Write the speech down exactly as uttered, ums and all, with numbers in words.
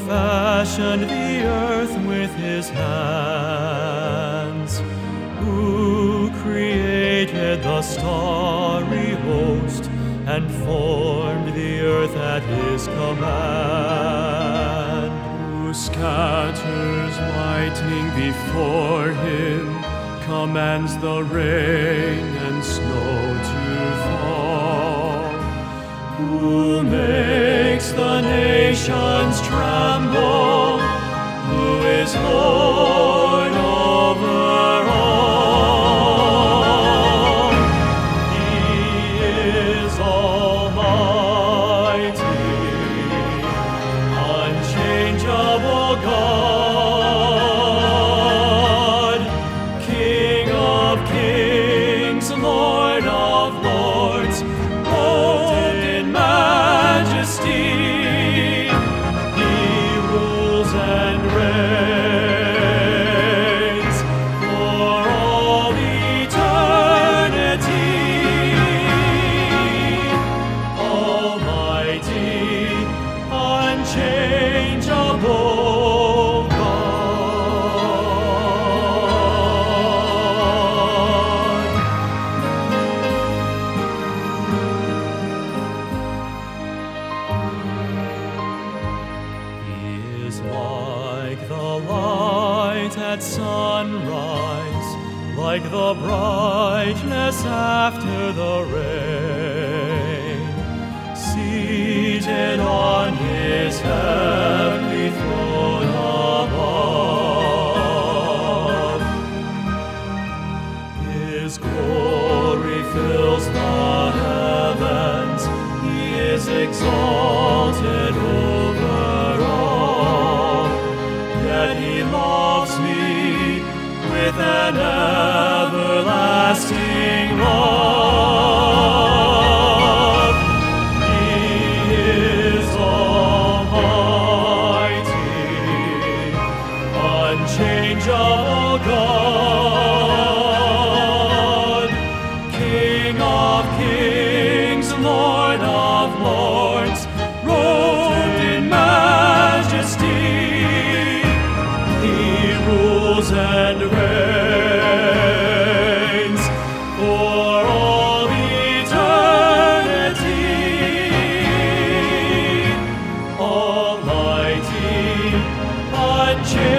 fashioned the earth with his hands, who created the starry host and formed the earth at his command, who scatters lightning before him, commands the rain and snow to fall, who makes the nations tremble, who is Lord over all. He is almighty, unchangeable God, King of kings, Lord of lords, robed in majesty. He rules and reigns for all eternity. Almighty, unchangeable God. He is like the light at sunrise, like the brightness after the rain, seated on his heavenly throne above. His glory fills the heavens, he is exalted over all, yet he loves me with an everlasting love. He is almighty, unchangeable God, King of kings, Lord of lords, robed in majesty. He rules and reigns for all eternity. Almighty, unchangeable